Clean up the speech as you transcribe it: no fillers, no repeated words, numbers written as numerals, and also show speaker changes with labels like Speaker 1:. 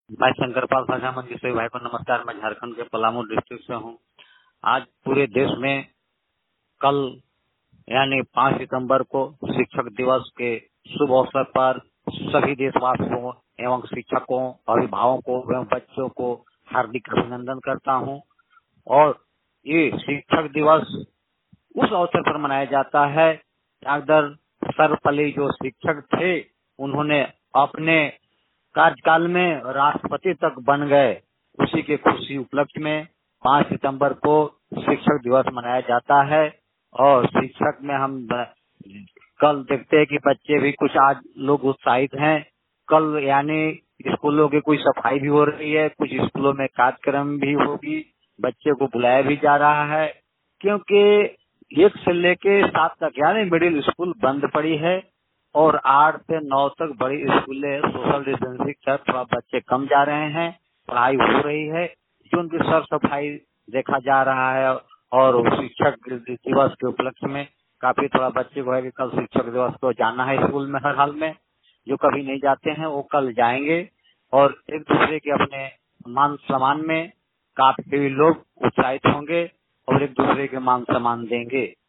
Speaker 1: मैं शंकरपाल साझामन जी सभी भाई को नमस्कार। मैं झारखंड के पलामू डिस्ट्रिक्ट से हूँ। आज पूरे देश में कल यानी 5 सितंबर को शिक्षक दिवस के शुभ अवसर पर सभी देशवासियों एवं शिक्षकों, अभिभावकों एवं बच्चों को हार्दिक अभिनंदन करता हूँ। और ये शिक्षक दिवस उस अवसर पर मनाया जाता है अगर सर्वपल्ली जो शिक्षक थे उन्होंने अपने कार्यकाल में राष्ट्रपति तक बन गए। उसी के खुशी उपलक्ष्य में 5 सितंबर को शिक्षक दिवस मनाया जाता है। और शिक्षक में हम कल देखते हैं कि बच्चे भी कुछ आज लोग उत्साहित हैं। कल यानी स्कूलों की कोई सफाई भी हो रही है, कुछ स्कूलों में कार्यक्रम भी होगी, बच्चे को बुलाया भी जा रहा है क्योंकि 1 से लेके 7 तक यानी मिडिल स्कूल बंद पड़ी है और 8 से 9 तक बड़ी स्कूलें सोशल डिस्टेंसिंग कर थोड़ा बच्चे कम जा रहे हैं, पढ़ाई हो रही है, जो उनकी साफ सफाई देखा जा रहा है। और शिक्षक दिवस के उपलक्ष्य में काफी थोड़ा बच्चे को है कि कल शिक्षक दिवस को जाना है स्कूल में। हर हाल में जो कभी नहीं जाते हैं वो कल जाएंगे और एक दूसरे के अपने मान सम्मान में काफी लोग उत्साहित होंगे और एक दूसरे के मान सम्मान देंगे।